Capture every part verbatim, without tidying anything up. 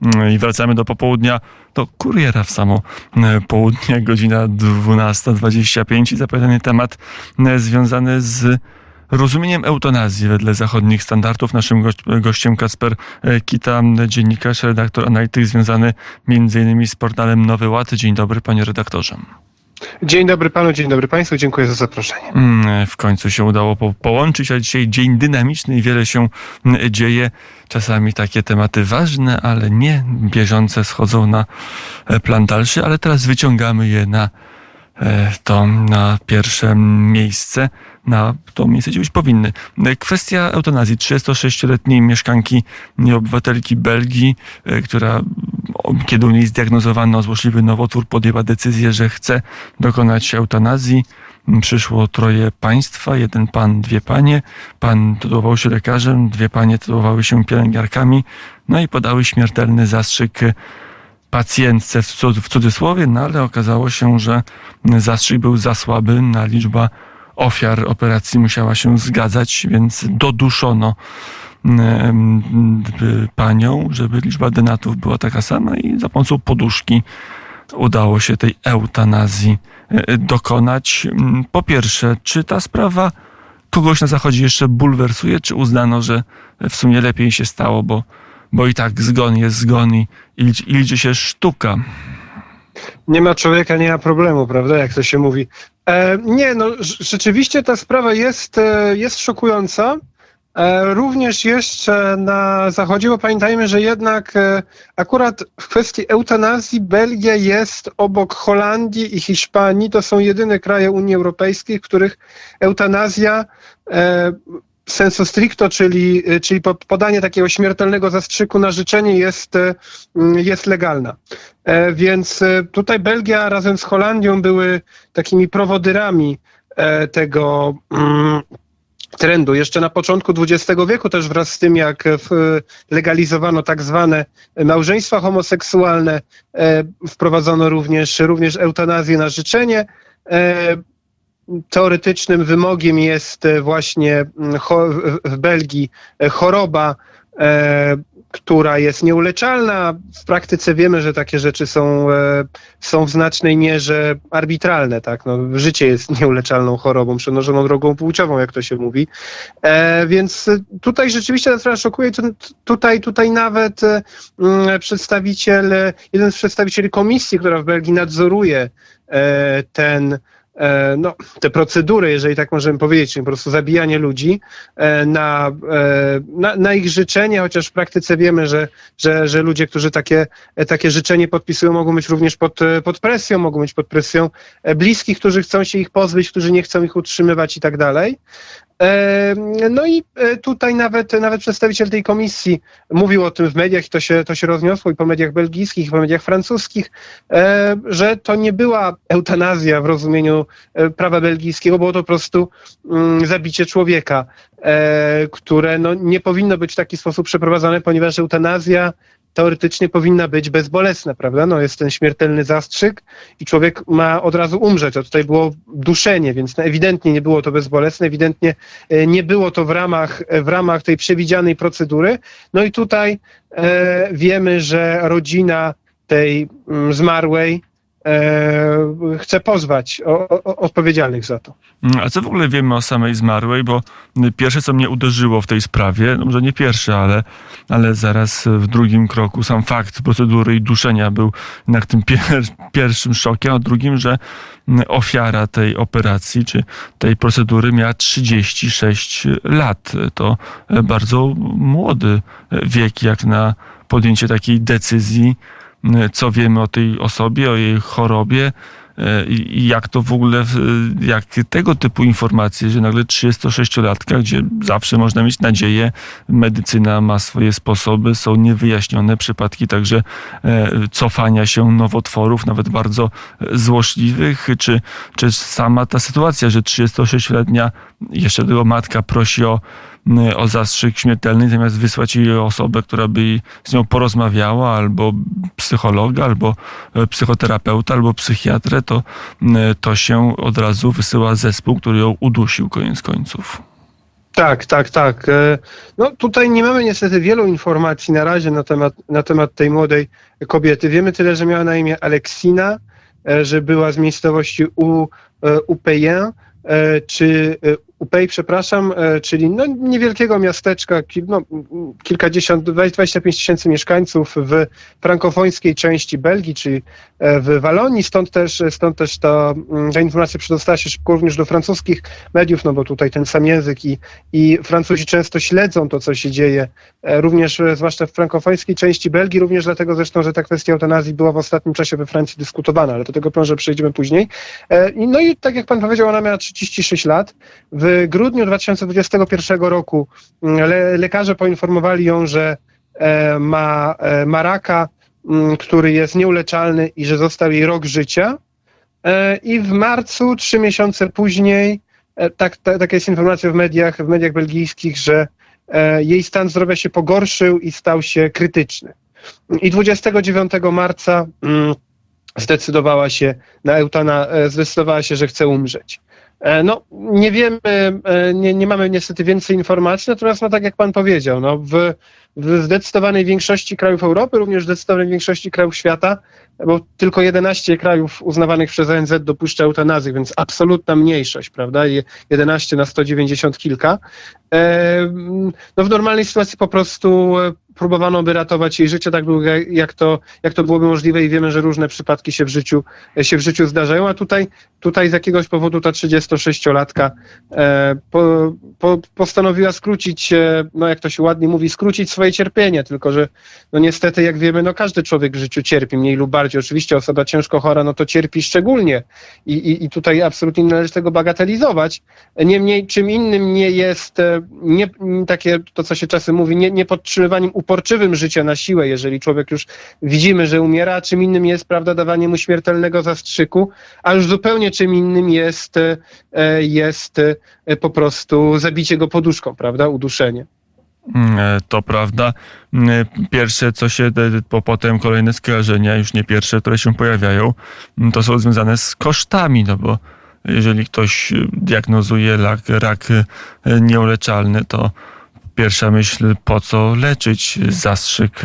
I wracamy do popołudnia, do kuriera w samo południe, godzina dwunasta dwadzieścia pięć i zapowiadany temat związany z rozumieniem eutanazji wedle zachodnich standardów. Naszym gościem Kacper Kita, dziennikarz, redaktor, analityk związany między innymi z portalem Nowy Ład. Dzień dobry, panie redaktorze. Dzień dobry panu, dzień dobry państwu, dziękuję za zaproszenie. W końcu się udało po- połączyć, a dzisiaj dzień dynamiczny i wiele się dzieje. Czasami takie tematy ważne, ale nie bieżące schodzą na plan dalszy, ale teraz wyciągamy je na to na pierwsze miejsce, na to miejsce, gdzie być powinny. Kwestia eutanazji. trzydziestosześcioletniej mieszkanki, obywatelki Belgii, która, kiedy u niej zdiagnozowano złośliwy nowotwór, podjęła decyzję, że chce dokonać eutanazji. Przyszło troje państwa, jeden pan, dwie panie. Pan tytułował się lekarzem, dwie panie tytułowały się pielęgniarkami, no i podały śmiertelny zastrzyk pacjentce w, cud- w cudzysłowie, no ale okazało się, że zastrzyk był za słaby, na liczba ofiar operacji musiała się zgadzać, więc doduszono em, panią, żeby liczba denatów była taka sama i za pomocą poduszki udało się tej eutanazji e, dokonać. Po pierwsze, czy ta sprawa kogoś na Zachodzie jeszcze bulwersuje, czy uznano, że w sumie lepiej się stało, bo Bo i tak zgon jest zgon i, i liczy, i liczy się sztuka. Nie ma człowieka, nie ma problemu, prawda, jak to się mówi. E, nie, no rz- rzeczywiście ta sprawa jest, e, jest szokująca. E, również jeszcze na Zachodzie, bo pamiętajmy, że jednak e, akurat w kwestii eutanazji Belgia jest obok Holandii i Hiszpanii. To są jedyne kraje Unii Europejskiej, w których eutanazja e, sensu stricto, czyli, czyli podanie takiego śmiertelnego zastrzyku na życzenie jest, jest legalna. Więc tutaj Belgia razem z Holandią były takimi prowodyrami tego trendu. Jeszcze na początku dwudziestego wieku, też wraz z tym, jak legalizowano tak zwane małżeństwa homoseksualne, wprowadzono również, również eutanazję na życzenie. Teoretycznym wymogiem jest właśnie w Belgii choroba, która jest nieuleczalna. W praktyce wiemy, że takie rzeczy są, są w znacznej mierze arbitralne. Tak? No, życie jest nieuleczalną chorobą, przenoszoną drogą płciową, jak to się mówi. Więc tutaj rzeczywiście ta sprawa szokuje. Tutaj, tutaj nawet przedstawiciel, jeden z przedstawicieli komisji, która w Belgii nadzoruje ten no, te procedury, jeżeli tak możemy powiedzieć, czyli po prostu zabijanie ludzi na, na, na ich życzenie, chociaż w praktyce wiemy, że, że, że ludzie, którzy takie, takie życzenie podpisują, mogą być również pod, pod presją, mogą być pod presją bliskich, którzy chcą się ich pozbyć, którzy nie chcą ich utrzymywać i tak dalej. No i tutaj nawet, nawet przedstawiciel tej komisji mówił o tym w mediach i to się, to się rozniosło i po mediach belgijskich, i po mediach francuskich, że to nie była eutanazja w rozumieniu prawa belgijskiego, było to po prostu zabicie człowieka, które no nie powinno być w taki sposób przeprowadzane, ponieważ eutanazja teoretycznie powinna być bezbolesna, prawda? No jest ten śmiertelny zastrzyk i człowiek ma od razu umrzeć, a tutaj było duszenie, więc no ewidentnie nie było to bezbolesne, ewidentnie nie było to w ramach, w ramach tej przewidzianej procedury. No i tutaj e, wiemy, że rodzina tej mm, zmarłej e, chce pozwać o, o, odpowiedzialnych za to. A co w ogóle wiemy o samej zmarłej? Bo pierwsze, co mnie uderzyło w tej sprawie, no może nie pierwsze, ale, ale zaraz w drugim kroku sam fakt procedury i duszenia był jednak tym pier- pierwszym szokiem, a drugim, że ofiara tej operacji czy tej procedury miała trzydzieści sześć lat. To bardzo młody wiek jak na podjęcie takiej decyzji. Co wiemy o tej osobie, o jej chorobie i jak to w ogóle, jak tego typu informacje, że nagle trzydziestosześciolatka, gdzie zawsze można mieć nadzieję, medycyna ma swoje sposoby, są niewyjaśnione przypadki także cofania się nowotworów, nawet bardzo złośliwych, czy, czy sama ta sytuacja, że trzydziestosześcioletnia jeszcze tego matka prosi o o zastrzyk śmiertelny, zamiast wysłać jej osobę, która by z nią porozmawiała, albo psychologa, albo psychoterapeuta, albo psychiatrę, to, to się od razu wysyła zespół, który ją udusił koniec końców. Tak, tak, tak. No tutaj nie mamy niestety wielu informacji na razie na temat, na temat tej młodej kobiety. Wiemy tyle, że miała na imię Aleksina, że była z miejscowości U, Upéjen, czy Upej, przepraszam, czyli no niewielkiego miasteczka, no, kilkadziesiąt, dwadzieścia pięć tysięcy mieszkańców w frankofońskiej części Belgii, czyli w Walonii, stąd też, stąd też ta, ta informacja przedostała się szybko również do francuskich mediów, no bo tutaj ten sam język i, i Francuzi często śledzą to, co się dzieje, również zwłaszcza w frankofońskiej części Belgii, również dlatego zresztą, że ta kwestia eutanazji była w ostatnim czasie we Francji dyskutowana, ale do tego może przejdziemy później. No i tak jak pan powiedział, ona miała trzydzieści sześć lat. W grudniu dwa tysiące dwudziestego pierwszego roku le, lekarze poinformowali ją, że e, ma, e, ma raka, m, który jest nieuleczalny i że został jej rok życia. E, I w marcu, trzy miesiące później, e, tak, ta, taka jest informacja w mediach, w mediach belgijskich, że e, jej stan zdrowia się pogorszył i stał się krytyczny. I dwudziestego dziewiątego marca m, zdecydowała się na eutana, zdecydowała się, że chce umrzeć. No, nie wiemy, nie, nie mamy niestety więcej informacji, natomiast no tak jak pan powiedział, no w, w zdecydowanej większości krajów Europy, również w zdecydowanej większości krajów świata, bo tylko jedenaście krajów uznawanych przez O N Z dopuszcza eutanazję, więc absolutna mniejszość, prawda, jedenaście na sto dziewięćdziesiąt kilka. No w normalnej sytuacji po prostu próbowano by ratować jej życie tak długo, jak to, jak to byłoby możliwe i wiemy, że różne przypadki się w życiu, się w życiu zdarzają, a tutaj, tutaj z jakiegoś powodu ta trzydziestosześciolatka e, po, po, postanowiła skrócić, e, no jak to się ładnie mówi, skrócić swoje cierpienie, tylko że no niestety, jak wiemy, no każdy człowiek w życiu cierpi, mniej lub bardziej. Oczywiście osoba ciężko chora, no to cierpi szczególnie i, i, i tutaj absolutnie nie należy tego bagatelizować. Niemniej czym innym nie jest nie, takie, to co się czasem mówi, nie, nie podtrzymywaniem uporczywym życia na siłę, jeżeli człowiek już widzimy, że umiera, a czym innym jest, prawda, dawanie mu śmiertelnego zastrzyku, a już zupełnie czym innym jest, jest po prostu zabicie go poduszką, prawda, uduszenie. To prawda. Pierwsze, co się, po potem kolejne skojarzenia, już nie pierwsze, które się pojawiają, to są związane z kosztami, no bo jeżeli ktoś diagnozuje rak, rak nieuleczalny, to pierwsza myśl, po co leczyć? Zastrzyk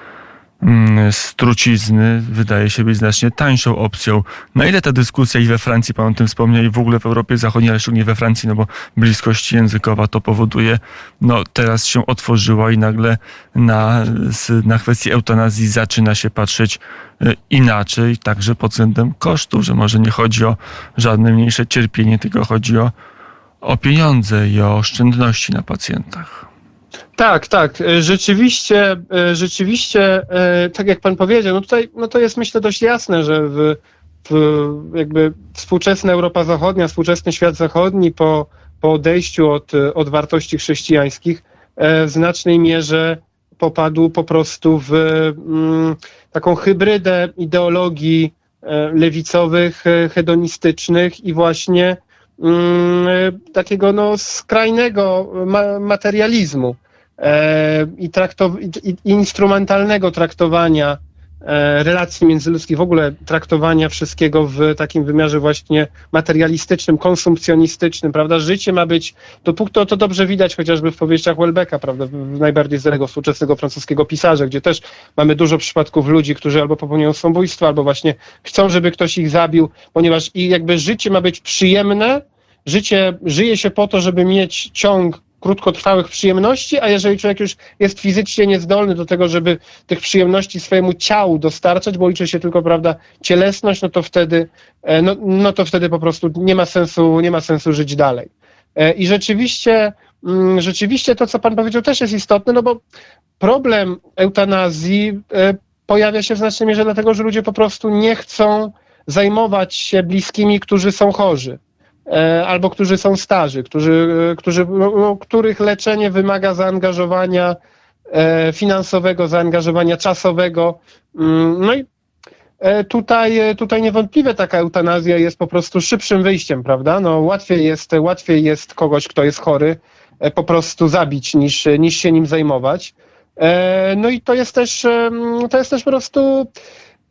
z trucizny wydaje się być znacznie tańszą opcją. Na ile ta dyskusja i we Francji, pan o tym wspomniał, i w ogóle w Europie Zachodniej, ale szczególnie we Francji, no bo bliskość językowa to powoduje, no teraz się otworzyła i nagle na, na kwestię eutanazji zaczyna się patrzeć inaczej, także pod względem kosztów, że może nie chodzi o żadne mniejsze cierpienie, tylko chodzi o, o pieniądze i o oszczędności na pacjentach. Tak, tak. Rzeczywiście, rzeczywiście, tak jak pan powiedział, no tutaj no to jest myślę dość jasne, że w, w jakby współczesna Europa Zachodnia, współczesny świat zachodni po, po odejściu od, od wartości chrześcijańskich w znacznej mierze popadł po prostu w mm, taką hybrydę ideologii lewicowych, hedonistycznych i właśnie mm, takiego no skrajnego ma- materializmu. I, traktow- i, i instrumentalnego traktowania e, relacji międzyludzkich, w ogóle traktowania wszystkiego w takim wymiarze właśnie materialistycznym, konsumpcjonistycznym, prawda? Życie ma być, dopóki to, to dobrze widać chociażby w powieściach Houellebecqa, prawda? Najbardziej znanego współczesnego francuskiego pisarza, gdzie też mamy dużo przypadków ludzi, którzy albo popełniają samobójstwo, albo właśnie chcą, żeby ktoś ich zabił, ponieważ i jakby życie ma być przyjemne, życie, żyje się po to, żeby mieć ciąg krótkotrwałych przyjemności, a jeżeli człowiek już jest fizycznie niezdolny do tego, żeby tych przyjemności swojemu ciału dostarczać, bo liczy się tylko, prawda, cielesność, no to wtedy, no, no to wtedy po prostu nie ma sensu, nie ma sensu żyć dalej. I rzeczywiście, rzeczywiście to, co pan powiedział, też jest istotne, no bo problem eutanazji pojawia się w znacznej mierze dlatego, że ludzie po prostu nie chcą zajmować się bliskimi, którzy są chorzy. Albo którzy są starzy, którzy, którzy, no, których leczenie wymaga zaangażowania e, finansowego, zaangażowania czasowego. No i e, tutaj, tutaj niewątpliwie taka eutanazja jest po prostu szybszym wyjściem, prawda? No, łatwiej jest, łatwiej jest kogoś, kto jest chory, e, po prostu zabić, niż, niż się nim zajmować. E, no i to jest też, to jest też po prostu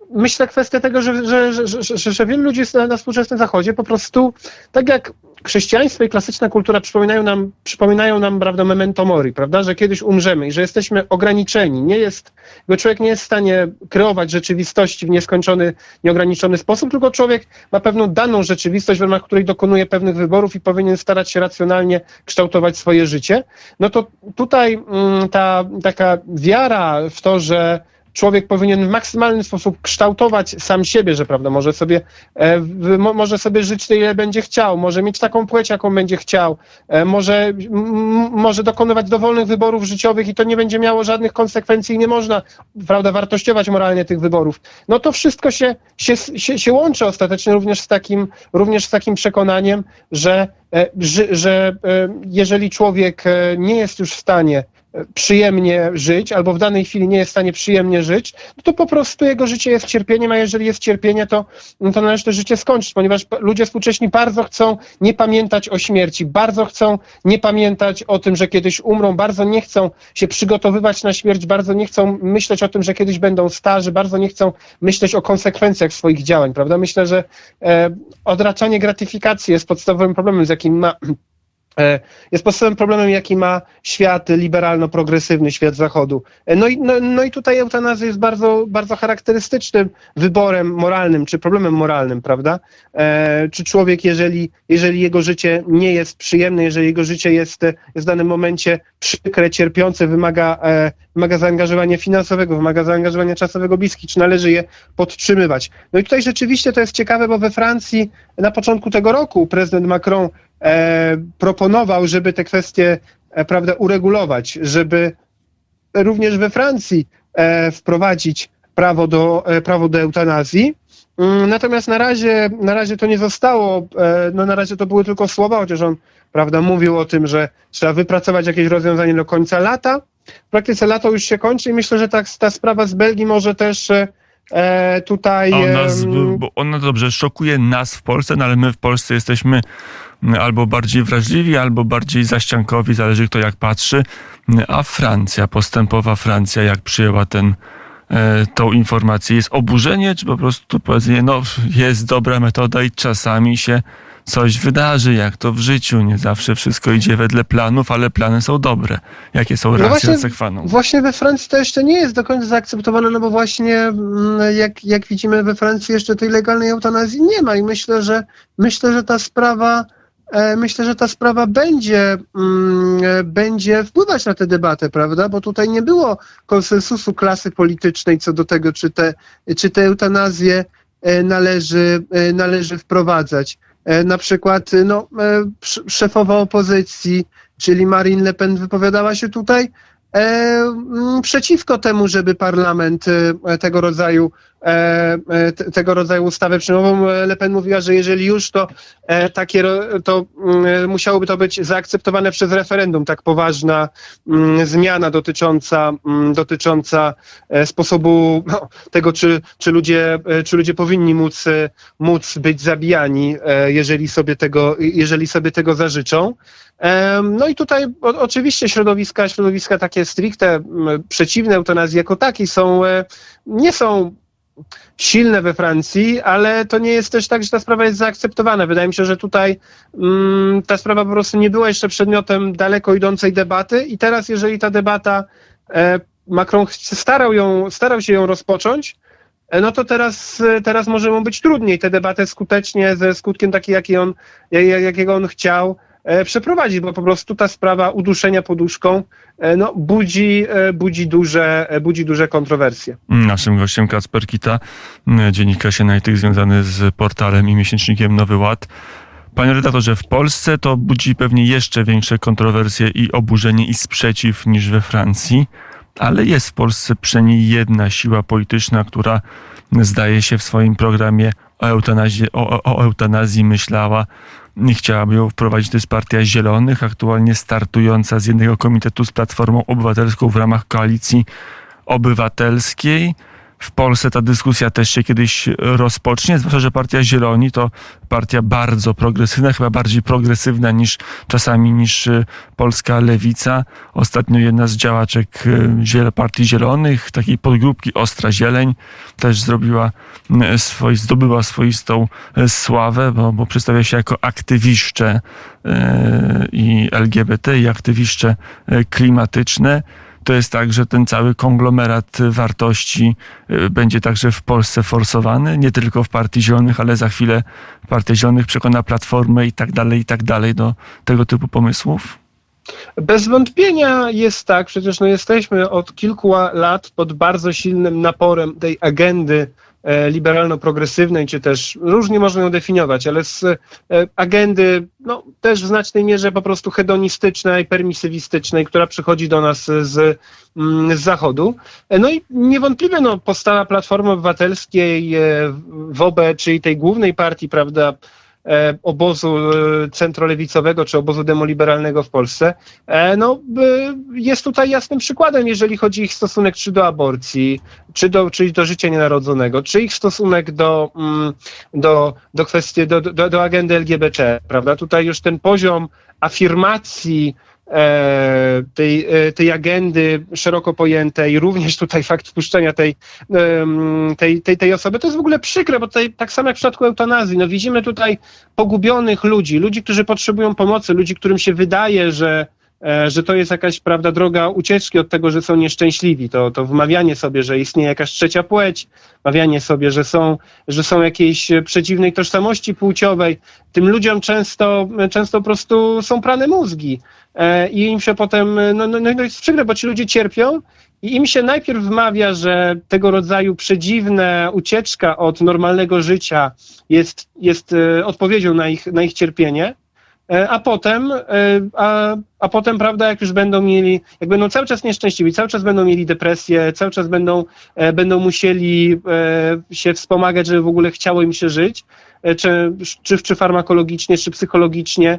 myślę kwestia tego, że, że, że, że, że wielu ludzi na, na współczesnym Zachodzie po prostu, tak jak chrześcijaństwo i klasyczna kultura przypominają nam, przypominają nam, prawda, memento mori, prawda, że kiedyś umrzemy i że jesteśmy ograniczeni. Nie jest, bo człowiek nie jest w stanie kreować rzeczywistości w nieskończony, nieograniczony sposób, tylko człowiek ma pewną daną rzeczywistość, w ramach której dokonuje pewnych wyborów i powinien starać się racjonalnie kształtować swoje życie. No to tutaj mm, ta taka wiara w to, że człowiek powinien w maksymalny sposób kształtować sam siebie, że prawda, może sobie, e, w, mo, może sobie żyć tyle, ile będzie chciał, może mieć taką płeć, jaką będzie chciał, e, może, m, może dokonywać dowolnych wyborów życiowych i to nie będzie miało żadnych konsekwencji i nie można, prawda, wartościować moralnie tych wyborów. No to wszystko się, się, się, się łączy ostatecznie również z takim, również z takim przekonaniem, że, e, że, że e, jeżeli człowiek e, nie jest już w stanie przyjemnie żyć, albo w danej chwili nie jest w stanie przyjemnie żyć, no to po prostu jego życie jest cierpieniem, a jeżeli jest cierpienie, to, to należy to życie skończyć, ponieważ ludzie współcześni bardzo chcą nie pamiętać o śmierci, bardzo chcą nie pamiętać o tym, że kiedyś umrą, bardzo nie chcą się przygotowywać na śmierć, bardzo nie chcą myśleć o tym, że kiedyś będą starzy, bardzo nie chcą myśleć o konsekwencjach swoich działań, prawda? Myślę, że e, odraczanie gratyfikacji jest podstawowym problemem, z jakim ma jest podstawowym problemem, jaki ma świat liberalno-progresywny, świat Zachodu. No i, no, no i tutaj eutanazja jest bardzo, bardzo charakterystycznym wyborem moralnym, czy problemem moralnym, prawda? E, czy człowiek, jeżeli, jeżeli jego życie nie jest przyjemne, jeżeli jego życie jest, jest w danym momencie przykre, cierpiące, wymaga, e, wymaga zaangażowania finansowego, wymaga zaangażowania czasowego bliskich, czy należy je podtrzymywać? No i tutaj rzeczywiście to jest ciekawe, bo we Francji na początku tego roku prezydent Macron E, proponował, żeby te kwestie e, prawda, uregulować, żeby również we Francji e, wprowadzić prawo do, e, prawo do eutanazji. Mm, natomiast na razie, na razie to nie zostało, e, no na razie to były tylko słowa, chociaż on, prawda, mówił o tym, że trzeba wypracować jakieś rozwiązanie do końca lata. W praktyce lato już się kończy i myślę, że ta, ta sprawa z Belgii może też e, tutaj... Ona, z, bo ona dobrze szokuje nas w Polsce, no ale my w Polsce jesteśmy albo bardziej wrażliwi, albo bardziej zaściankowi, zależy kto jak patrzy. A Francja, postępowa Francja, jak przyjęła ten, e, tą informację? Jest oburzenie, czy po prostu powiedzenie, no jest dobra metoda i czasami się coś wydarzy, jak to w życiu. Nie zawsze wszystko idzie wedle planów, ale plany są dobre. Jakie są racje no sekwaną? Właśnie we Francji to jeszcze nie jest do końca zaakceptowane, no bo właśnie jak, jak widzimy we Francji jeszcze tej legalnej eutanazji nie ma i myślę, że myślę, że ta sprawa Myślę, że ta sprawa będzie, będzie wpływać na tę debatę, prawda? Bo tutaj nie było konsensusu klasy politycznej co do tego, czy te, czy te eutanazje należy, należy wprowadzać. Na przykład no, szefowa opozycji, czyli Marine Le Pen, wypowiadała się tutaj przeciwko temu, żeby parlament tego rodzaju tego rodzaju ustawę przyjmował. Le Pen mówiła, że jeżeli już, to takie to musiałoby to być zaakceptowane przez referendum, tak poważna zmiana dotycząca, dotycząca sposobu no, tego, czy, czy, ludzie, czy ludzie powinni móc, móc być zabijani, jeżeli sobie tego, jeżeli sobie tego zażyczą. No i tutaj oczywiście środowiska, środowiska takie stricte przeciwne eutanazji jako takiej są, nie są silne we Francji, ale to nie jest też tak, że ta sprawa jest zaakceptowana. Wydaje mi się, że tutaj mm, ta sprawa po prostu nie była jeszcze przedmiotem daleko idącej debaty i teraz, jeżeli ta debata, e, Macron starał, ją, starał się ją rozpocząć, e, no to teraz, teraz może mu być trudniej tę debatę skutecznie, ze skutkiem takim, jaki on, jakiego on chciał, przeprowadzić, bo po prostu ta sprawa uduszenia poduszką no, budzi, budzi, duże, budzi duże kontrowersje. Naszym gościem Kacper Kita, dziennikarz analityk związany z portalem i miesięcznikiem Nowy Ład. Panie redaktorze, w Polsce to budzi pewnie jeszcze większe kontrowersje i oburzenie i sprzeciw niż we Francji, ale jest w Polsce przynajmniej jedna siła polityczna, która zdaje się w swoim programie o eutanazji, o, o eutanazji myślała i chciałaby ją wprowadzić. To jest Partia Zielonych, aktualnie startująca z jednego komitetu z Platformą Obywatelską w ramach Koalicji Obywatelskiej. w Polsce ta dyskusja też się kiedyś rozpocznie, zwłaszcza, że partia Zieloni to partia bardzo progresywna, chyba bardziej progresywna niż czasami niż polska lewica. Ostatnio jedna z działaczek Partii Zielonych, takiej podgrupki Ostra Zieleń, też zrobiła swoi, zdobyła swoistą sławę, bo, bo przedstawia się jako aktywiszcze i L G B T, i aktywiszcze klimatyczne. To jest tak, że ten cały konglomerat wartości będzie także w Polsce forsowany, nie tylko w Partii Zielonych, ale za chwilę Partia Zielonych przekona Platformę i tak dalej, i tak dalej do tego typu pomysłów? Bez wątpienia jest tak, przecież no jesteśmy od kilku lat pod bardzo silnym naporem tej agendy liberalno-progresywnej, czy też różnie można ją definiować, ale z agendy no, też w znacznej mierze po prostu hedonistycznej, permisywistycznej, która przychodzi do nas z, z Zachodu. No i niewątpliwie no, postawa Platformy Obywatelskiej wobec, czyli tej głównej partii, prawda, obozu centrolewicowego czy obozu demoliberalnego w Polsce, no, jest tutaj jasnym przykładem, jeżeli chodzi o ich stosunek czy do aborcji, czy do, czyli do życia nienarodzonego, czy ich stosunek do, do, do kwestii, do, do, do agendy L G B T, prawda? Tutaj już ten poziom afirmacji tej, tej agendy szeroko pojętej, również tutaj fakt wpuszczenia tej, tej, tej, tej osoby, to jest w ogóle przykre, bo tutaj tak samo jak w przypadku eutanazji, no widzimy tutaj pogubionych ludzi, ludzi, którzy potrzebują pomocy, ludzi, którym się wydaje, że że to jest jakaś, prawda, droga ucieczki od tego, że są nieszczęśliwi. To, to wmawianie sobie, że istnieje jakaś trzecia płeć, wmawianie sobie, że są, że są jakiejś przeciwnej tożsamości płciowej. Tym ludziom często, często po prostu są prane mózgi. I im się potem, no, no, no jest przykre, bo ci ludzie cierpią i im się najpierw wmawia, że tego rodzaju przedziwna ucieczka od normalnego życia jest, jest odpowiedzią na ich, na ich cierpienie. A potem, a, a potem, prawda, jak już będą mieli, jak będą cały czas nieszczęśliwi, cały czas będą mieli depresję, cały czas będą, będą musieli się wspomagać, żeby w ogóle chciało im się żyć, czy, czy, czy farmakologicznie, czy psychologicznie,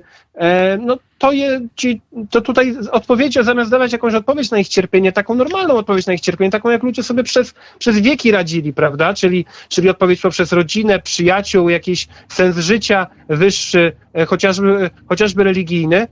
no to, je, ci, to tutaj odpowiedź, zamiast dawać jakąś odpowiedź na ich cierpienie, taką normalną odpowiedź na ich cierpienie, taką jak ludzie sobie przez, przez wieki radzili, prawda, czyli, czyli odpowiedź poprzez rodzinę, przyjaciół, jakiś sens życia wyższy, chociażby, chociażby religijny,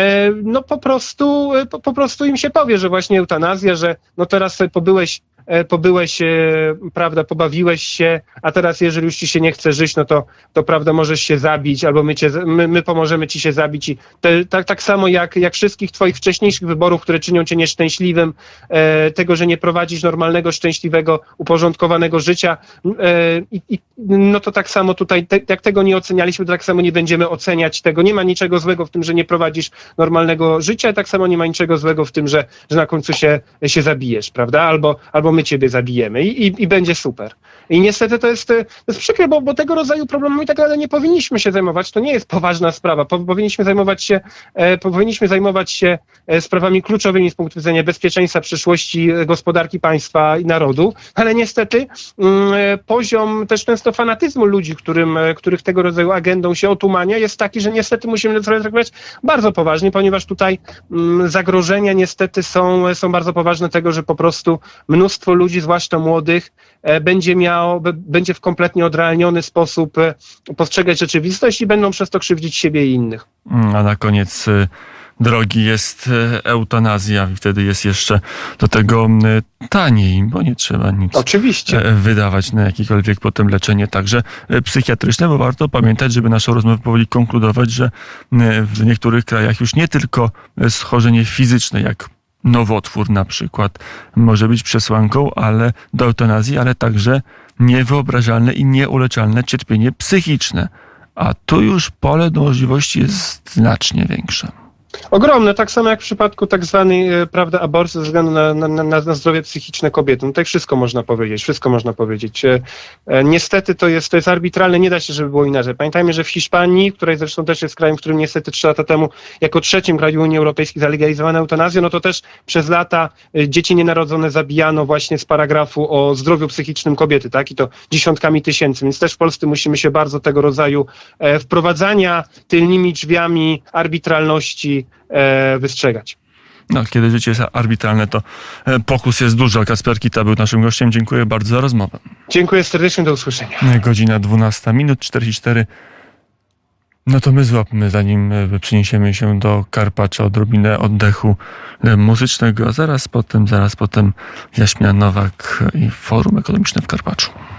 no po prostu, po, po prostu im się powie, że właśnie eutanazja, że no teraz sobie pobyłeś pobyłeś, prawda, pobawiłeś się, a teraz jeżeli już ci się nie chce żyć, no to, to prawda, możesz się zabić, albo my, cię, my, my pomożemy ci się zabić. I te, tak, tak samo jak, jak wszystkich twoich wcześniejszych wyborów, które czynią cię nieszczęśliwym, e, tego, że nie prowadzisz normalnego, szczęśliwego, uporządkowanego życia, e, i, no to tak samo tutaj, te, jak tego nie ocenialiśmy, to tak samo nie będziemy oceniać tego. Nie ma niczego złego w tym, że nie prowadzisz normalnego życia, tak samo nie ma niczego złego w tym, że, że na końcu się, się zabijesz, prawda, albo, albo my ciebie zabijemy i, i, i będzie super. I niestety to jest, to jest przykre, bo, bo tego rodzaju problemami tak naprawdę nie powinniśmy się zajmować. To nie jest poważna sprawa. Po, powinniśmy zajmować się, e, powinniśmy zajmować się e, sprawami kluczowymi z punktu widzenia bezpieczeństwa, przyszłości gospodarki państwa i narodu, ale niestety mm, poziom też często fanatyzmu ludzi, którym, których tego rodzaju agendą się otumania, jest taki, że niestety musimy to traktować bardzo poważnie, ponieważ tutaj mm, zagrożenia niestety są, są bardzo poważne tego, że po prostu mnóstwo ludzi, zwłaszcza młodych, będzie miało, będzie w kompletnie odrealniony sposób postrzegać rzeczywistość i będą przez to krzywdzić siebie i innych. A na koniec drogi jest eutanazja i wtedy jest jeszcze do tego taniej, bo nie trzeba nic Oczywiście. wydawać na jakiekolwiek potem leczenie, także psychiatryczne, bo warto pamiętać, żeby naszą rozmowę powoli konkludować, że w niektórych krajach już nie tylko schorzenie fizyczne, jak nowotwór na przykład może być przesłanką, ale do eutanazji, ale także niewyobrażalne i nieuleczalne cierpienie psychiczne. A tu już pole do możliwości jest znacznie większe. Ogromne, tak samo jak w przypadku tak zwanej, prawda, aborcji ze względu na, na, na, na zdrowie psychiczne kobiety. No tutaj wszystko można powiedzieć, wszystko można powiedzieć. E, niestety to jest, to jest arbitralne, nie da się, żeby było inaczej. Pamiętajmy, że w Hiszpanii, której zresztą też jest krajem, w którym niestety trzy lata temu jako trzecim kraju Unii Europejskiej zalegalizowano eutanazję, no to też przez lata dzieci nienarodzone zabijano właśnie z paragrafu o zdrowiu psychicznym kobiety, tak? I to dziesiątkami tysięcy, więc też w Polsce musimy się bardzo tego rodzaju e, wprowadzania tylnymi drzwiami arbitralności wystrzegać. No, kiedy życie jest arbitralne, to pokus jest duży. Kacper Kita był naszym gościem. Dziękuję bardzo za rozmowę. Dziękuję serdecznie, do usłyszenia. Godzina dwunasta minut czterdzieści cztery. No to my złapmy, zanim przeniesiemy się do Karpacza, odrobinę oddechu muzycznego, a zaraz potem, zaraz potem Jaśmina Nowak i Forum Ekonomiczne w Karpaczu.